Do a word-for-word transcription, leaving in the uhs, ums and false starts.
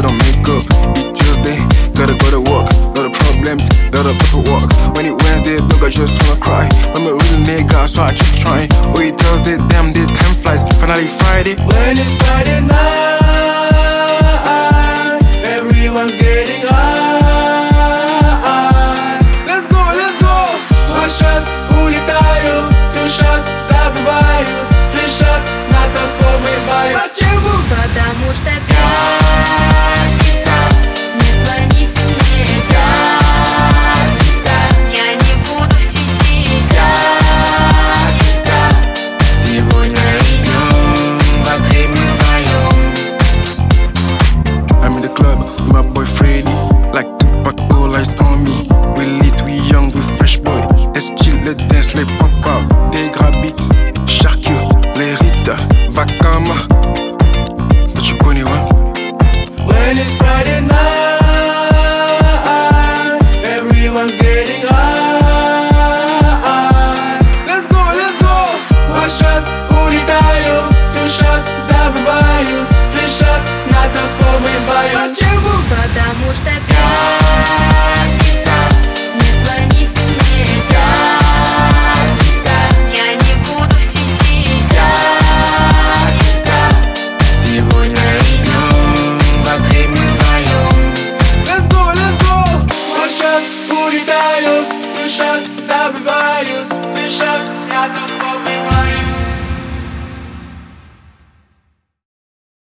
don't make up. It's Tuesday, gotta go to work. Lot of problems, lot of paperwork. When it Wednesday, dog, I just wanna cry. I'm a real nigga, so I keep trying. Oh, it Thursday, damn, the time flies. Finally Friday. When it's Friday night, everyone's getting high. Let's go, let's go. One shot, улетаю. Two shots, забываюсь. Three shots, на танцпол врываюсь. Потому что пятница, не звоните мне, пятница, я не буду в сети, пятница, сегодня идем во время вдвоем. I'm in the club with my boy Freddy, like Tupac, all eyes on me. We lit, we young, we fresh boy. Let's chill, let's dance, let's pop out. Des grabits, Sharkio, les Rita, Vakama. Tu connais, ouais? When it's Friday night, everyone's getting high. Let's go, let's go. One shot, улетаю. Two shots, забываюсь. Three shots, на танцпол врываюсь. Потому что